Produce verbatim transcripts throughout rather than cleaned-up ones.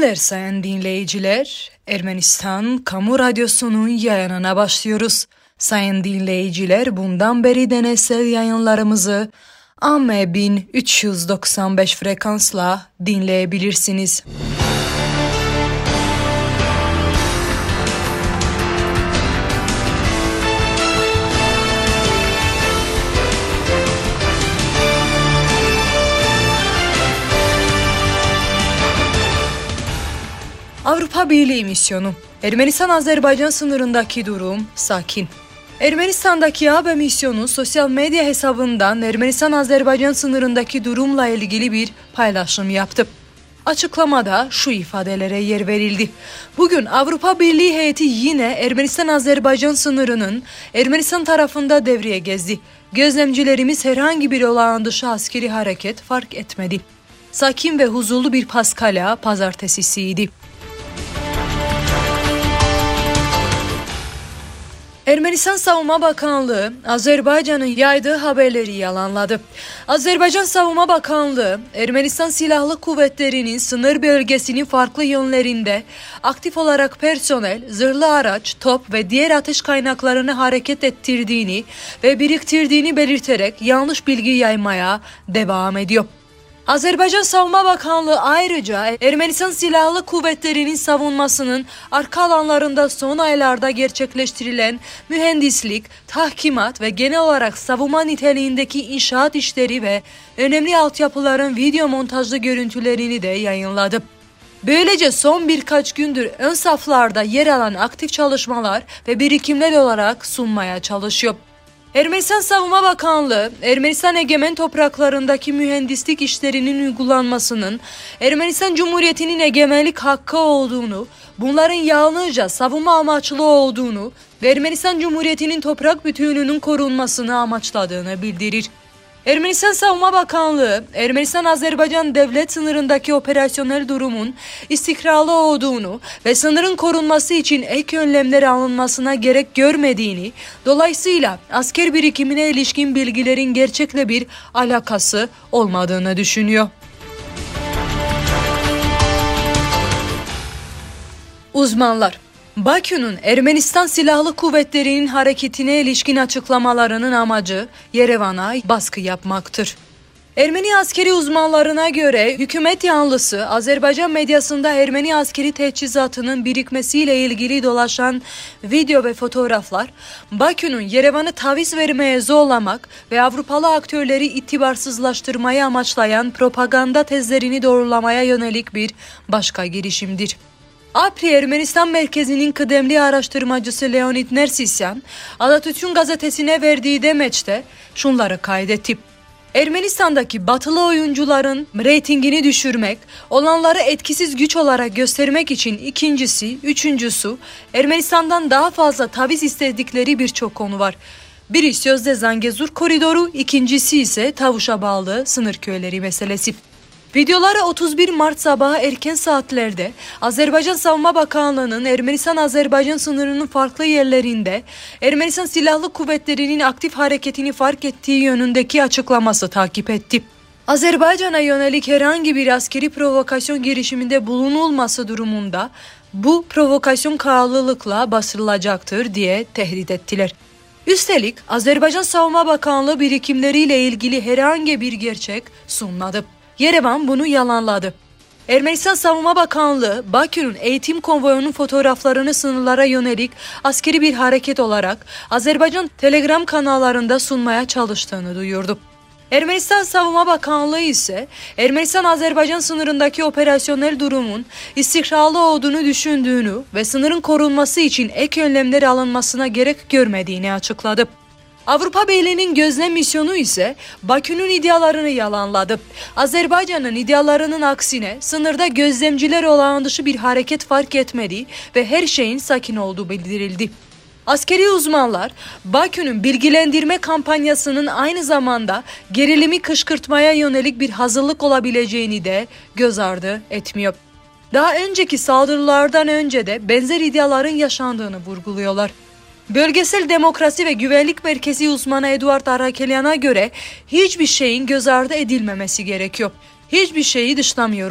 günler sayın dinleyiciler. Ermenistan Kamu Radyosu'nun yayınına başlıyoruz. Sayın dinleyiciler, bundan beri deneysel yayınlarımızı A M bin üç yüz doksan beş frekansla dinleyebilirsiniz. Avrupa Birliği misyonu. Ermenistan-Azerbaycan sınırındaki durum sakin. Ermenistan'daki A B misyonu sosyal medya hesabından Ermenistan-Azerbaycan sınırındaki durumla ilgili bir paylaşım yaptı. Açıklamada şu ifadelere yer verildi. Bugün Avrupa Birliği heyeti yine Ermenistan-Azerbaycan sınırının Ermenistan tarafında devreye gezdi. Gözlemcilerimiz herhangi bir olağan dışı askeri hareket fark etmedi. Sakin ve huzurlu bir Paskalya pazartesisiydi. Ermenistan Savunma Bakanlığı, Azerbaycan'ın yaydığı haberleri yalanladı. Azerbaycan Savunma Bakanlığı, Ermenistan Silahlı Kuvvetleri'nin sınır bölgesinin farklı yönlerinde aktif olarak personel, zırhlı araç, top ve diğer ateş kaynaklarını hareket ettirdiğini ve biriktirdiğini belirterek yanlış bilgi yaymaya devam ediyor. Azerbaycan Savunma Bakanlığı ayrıca Ermenistan Silahlı Kuvvetleri'nin savunmasının arka alanlarında son aylarda gerçekleştirilen mühendislik, tahkimat ve genel olarak savunma niteliğindeki inşaat işleri ve önemli altyapıların video montajlı görüntülerini de yayınladı. Böylece son birkaç gündür ön saflarda yer alan aktif çalışmalar ve birikimler olarak sunmaya çalışıyor. Ermenistan Savunma Bakanlığı, Ermenistan egemen topraklarındaki mühendislik işlerinin uygulanmasının Ermenistan Cumhuriyeti'nin egemenlik hakkı olduğunu, bunların yalnızca savunma amaçlı olduğunu ve Ermenistan Cumhuriyeti'nin toprak bütünlüğünün korunmasını amaçladığını bildirir. Ermenistan Savunma Bakanlığı, Ermenistan-Azerbaycan devlet sınırındaki operasyonel durumun istikrarlı olduğunu ve sınırın korunması için ek önlemler alınmasına gerek görmediğini, dolayısıyla asker birikimine ilişkin bilgilerin gerçekle bir alakası olmadığını düşünüyor. Uzmanlar, Bakü'nün Ermenistan Silahlı Kuvvetleri'nin hareketine ilişkin açıklamalarının amacı Yerevan'a baskı yapmaktır. Ermeni askeri uzmanlarına göre hükümet yanlısı Azerbaycan medyasında Ermeni askeri teçhizatının birikmesiyle ilgili dolaşan video ve fotoğraflar, Bakü'nün Yerevan'ı taviz vermeye zorlamak ve Avrupalı aktörleri itibarsızlaştırmayı amaçlayan propaganda tezlerini doğrulamaya yönelik bir başka girişimdir. APRI Ermenistan Merkezi'nin kıdemli araştırmacısı Leonid Nersisyan, Atatürk'ün gazetesine verdiği demeçte şunları kaydetti. Ermenistan'daki batılı oyuncuların reytingini düşürmek, olanları etkisiz güç olarak göstermek için ikincisi, üçüncüsü, Ermenistan'dan daha fazla taviz istedikleri birçok konu var. Biri sözde Zangezur koridoru, ikincisi ise Tavuş'a bağlı sınır köyleri meselesi. Videoları otuz bir Mart sabahı erken saatlerde Azerbaycan Savunma Bakanlığı'nın Ermenistan-Azerbaycan sınırının farklı yerlerinde Ermenistan Silahlı Kuvvetleri'nin aktif hareketini fark ettiği yönündeki açıklaması takip etti. Azerbaycan'a yönelik herhangi bir askeri provokasyon girişiminde bulunulması durumunda bu provokasyon kararlılıkla bastırılacaktır diye tehdit ettiler. Üstelik Azerbaycan Savunma Bakanlığı birikimleriyle ilgili herhangi bir gerçek sunmadı. Yerevan bunu yalanladı. Ermenistan Savunma Bakanlığı, Bakü'nün eğitim konvoyunun fotoğraflarını sınırlara yönelik askeri bir hareket olarak Azerbaycan Telegram kanallarında sunmaya çalıştığını duyurdu. Ermenistan Savunma Bakanlığı ise Ermenistan-Azerbaycan sınırındaki operasyonel durumun istikrarlı olduğunu düşündüğünü ve sınırın korunması için ek önlemler alınmasına gerek görmediğini açıkladı. Avrupa Birliği'nin gözlem misyonu ise Bakü'nün iddialarını yalanladı. Azerbaycan'ın iddialarının aksine sınırda gözlemciler olağan dışı bir hareket fark etmedi ve her şeyin sakin olduğu bildirildi. Askeri uzmanlar, Bakü'nün bilgilendirme kampanyasının aynı zamanda gerilimi kışkırtmaya yönelik bir hazırlık olabileceğini de göz ardı etmiyor. Daha önceki saldırılardan önce de benzer iddiaların yaşandığını vurguluyorlar. Bölgesel Demokrasi ve Güvenlik Merkezi uzmanı Eduard Arakelian'a göre hiçbir şeyin göz ardı edilmemesi gerekiyor. Hiçbir şeyi dışlamıyorum.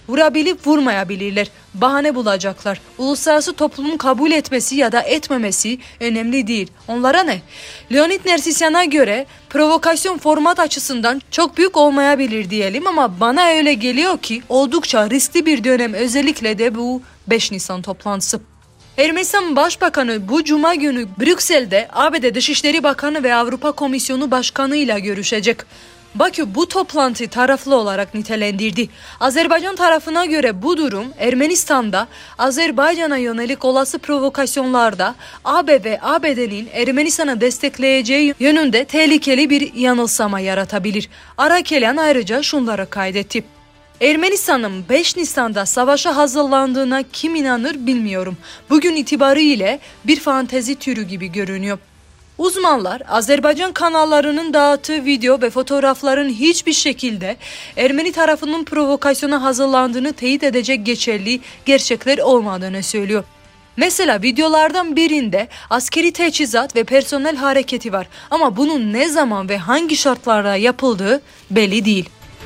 Vurabilip vurmayabilirler. Bahane bulacaklar. Uluslararası toplumun kabul etmesi ya da etmemesi önemli değil. Onlara ne? Leonid Nersisyan'a göre provokasyon format açısından çok büyük olmayabilir diyelim ama bana öyle geliyor ki oldukça riskli bir dönem, özellikle de bu beş Nisan toplantısı. Ermenistan Başbakanı bu Cuma günü Brüksel'de A B D Dışişleri Bakanı ve Avrupa Komisyonu Başkanı ile görüşecek. Bakü bu toplantıyı taraflı olarak nitelendirdi. Azerbaycan tarafına göre bu durum Ermenistan'da Azerbaycan'a yönelik olası provokasyonlarda A B ve A B D'nin Ermenistan'ı destekleyeceği yönünde tehlikeli bir yanılsama yaratabilir. Arakelian ayrıca şunları kaydetti. Ermenistan'ın beş Nisan'da savaşa hazırlandığına kim inanır bilmiyorum. Bugün itibariyle bir fantezi türü gibi görünüyor. Uzmanlar Azerbaycan kanallarının dağıttığı video ve fotoğrafların hiçbir şekilde Ermeni tarafının provokasyona hazırlandığını teyit edecek geçerli gerçekler olmadığını söylüyor. Mesela videolardan birinde askeri teçhizat ve personel hareketi var ama bunun ne zaman ve hangi şartlarda yapıldığı belli değil.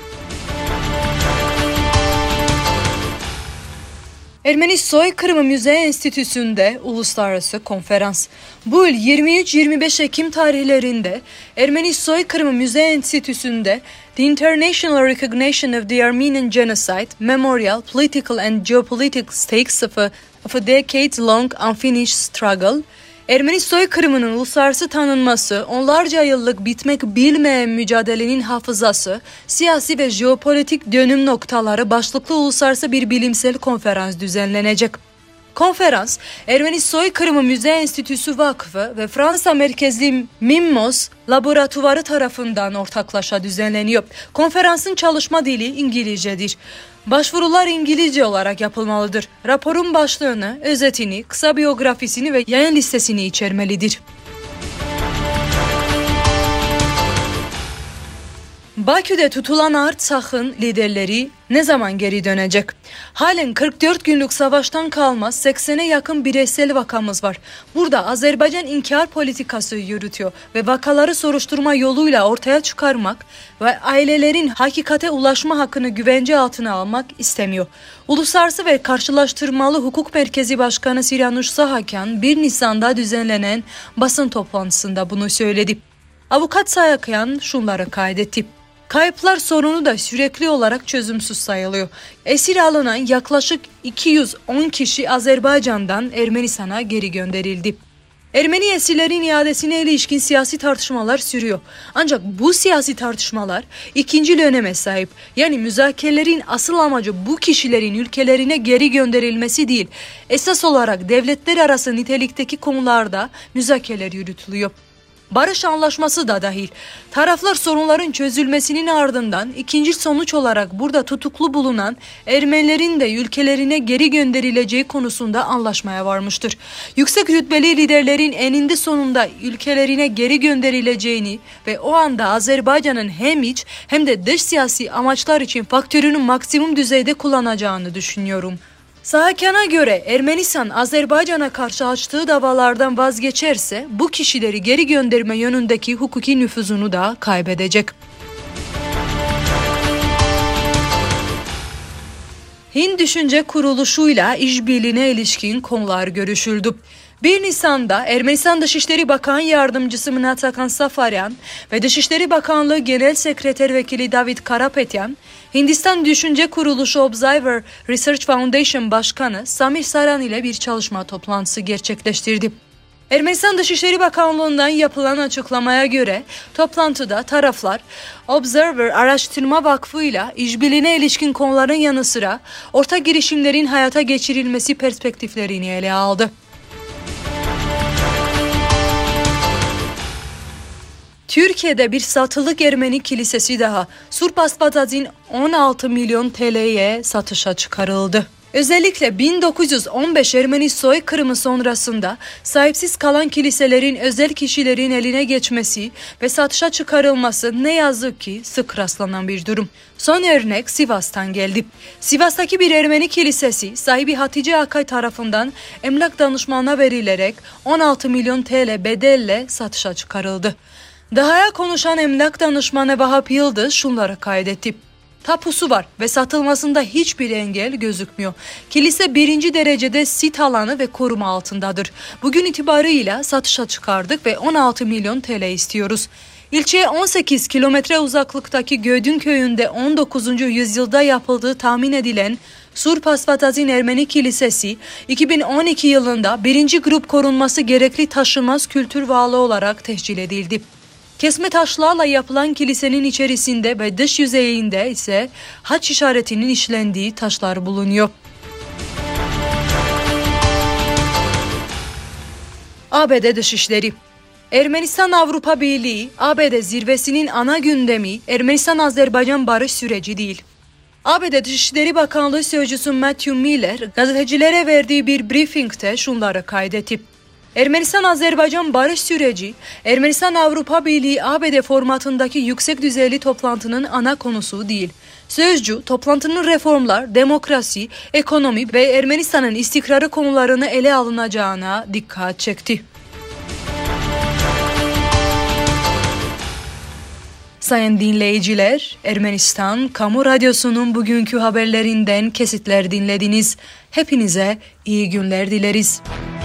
Ermeni Soykırımı Müze Enstitüsü'nde uluslararası konferans. Bu yıl yirmi üç yirmi beş Ekim tarihlerinde Ermeni Soykırımı Müze Enstitüsü'nde The International Recognition of the Armenian Genocide, Memorial, Political and Geopolitical Stakes of a, of a Decades-Long Unfinished Struggle, Ermeni soykırımının uluslararası tanınması, onlarca yıllık bitmek bilmeyen mücadelenin hafızası, siyasi ve jeopolitik dönüm noktaları başlıklı uluslararası bir bilimsel konferans düzenlenecek. Konferans, Ermeni Soykırımı Müze Enstitüsü Vakfı ve Fransa merkezli MIMMOS laboratuvarı tarafından ortaklaşa düzenleniyor. Konferansın çalışma dili İngilizcedir. Başvurular İngilizce olarak yapılmalıdır. Raporun başlığını, özetini, kısa biyografisini ve yayın listesini içermelidir. Bakü'de tutulan Artsak'ın liderleri ne zaman geri dönecek? Halen kırk dört günlük savaştan kalma seksene yakın bireysel vakamız var. Burada Azerbaycan inkar politikası yürütüyor ve vakaları soruşturma yoluyla ortaya çıkarmak ve ailelerin hakikate ulaşma hakkını güvence altına almak istemiyor. Uluslararası ve Karşılaştırmalı Hukuk Merkezi Başkanı Siranuş Sahakyan bir Nisan'da düzenlenen basın toplantısında bunu söyledi. Avukat Sahakyan şunları kaydetti. Kayıplar sorunu da sürekli olarak çözümsüz sayılıyor. Esir alınan yaklaşık iki yüz on kişi Azerbaycan'dan Ermenistan'a geri gönderildi. Ermeni esirlerin iadesine ilişkin siyasi tartışmalar sürüyor. Ancak bu siyasi tartışmalar ikinci öneme sahip. Yani müzakerelerin asıl amacı bu kişilerin ülkelerine geri gönderilmesi değil. Esas olarak devletler arası nitelikteki konularda müzakereler yürütülüyor. Barış anlaşması da dahil. Taraflar sorunların çözülmesinin ardından ikinci sonuç olarak burada tutuklu bulunan Ermenilerin de ülkelerine geri gönderileceği konusunda anlaşmaya varmıştır. Yüksek rütbeli liderlerin eninde sonunda ülkelerine geri gönderileceğini ve o anda Azerbaycan'ın hem iç hem de dış siyasi amaçlar için faktörünü maksimum düzeyde kullanacağını düşünüyorum. Sahakyan'a göre Ermenistan Azerbaycan'a karşı açtığı davalardan vazgeçerse bu kişileri geri gönderme yönündeki hukuki nüfuzunu da kaybedecek. Hind Düşünce Kuruluşu'yla işbirliğine ilişkin konular görüşüldü. bir Nisan'da Ermenistan Dışişleri Bakan Yardımcısı Mnatsakan Safaryan ve Dışişleri Bakanlığı Genel Sekreter Vekili David Karapetyan, Hindistan Düşünce Kuruluşu Observer Research Foundation Başkanı Samir Saran ile bir çalışma toplantısı gerçekleştirdi. Ermenistan Dışişleri Bakanlığı'ndan yapılan açıklamaya göre toplantıda taraflar Observer Araştırma Vakfı ile işbirliğine ilişkin konuların yanı sıra ortak girişimlerin hayata geçirilmesi perspektiflerini ele aldı. Türkiye'de bir satılık Ermeni kilisesi daha Surp Asbataz'in on altı milyon T L'ye satışa çıkarıldı. Özellikle bin dokuz yüz on beş Ermeni soykırımı sonrasında sahipsiz kalan kiliselerin özel kişilerin eline geçmesi ve satışa çıkarılması ne yazık ki sık rastlanan bir durum. Son örnek Sivas'tan geldi. Sivas'taki bir Ermeni kilisesi sahibi Hatice Akay tarafından emlak danışmanına verilerek on altı milyon T L bedelle satışa çıkarıldı. Daha'ya konuşan emlak danışmanı Vahap Yıldız şunları kaydetti. tapusu var ve satılmasında hiçbir engel gözükmüyor. Kilise birinci derecede sit alanı ve koruma altındadır. Bugün itibarıyla satışa çıkardık ve on altı milyon T L istiyoruz. İlçeye on sekiz kilometre uzaklıktaki Gödün köyünde on dokuzuncu yüzyılda yapıldığı tahmin edilen Surpasvatazin Ermeni Kilisesi iki bin on iki yılında birinci grup korunması gerekli taşınmaz kültür varlığı olarak tescil edildi. Kesme taşlarla yapılan kilisenin içerisinde ve dış yüzeyinde ise haç işaretinin işlendiği taşlar bulunuyor. A B D Dışişleri Ermenistan-Avrupa Birliği, A B D zirvesinin ana gündemi Ermenistan-Azerbaycan barış süreci değil. A B D Dışişleri Bakanlığı Sözcüsü Matthew Miller, gazetecilere verdiği bir briefingte şunları kaydetti. Ermenistan-Azerbaycan barış süreci, Ermenistan-Avrupa Birliği A B D formatındaki yüksek düzeyli toplantının ana konusu değil. Sözcü, toplantının reformlar, demokrasi, ekonomi ve Ermenistan'ın istikrarı konularını ele alınacağına dikkat çekti. Sayın dinleyiciler, Ermenistan Kamu Radyosu'nun bugünkü haberlerinden kesitler dinlediniz. Hepinize iyi günler dileriz.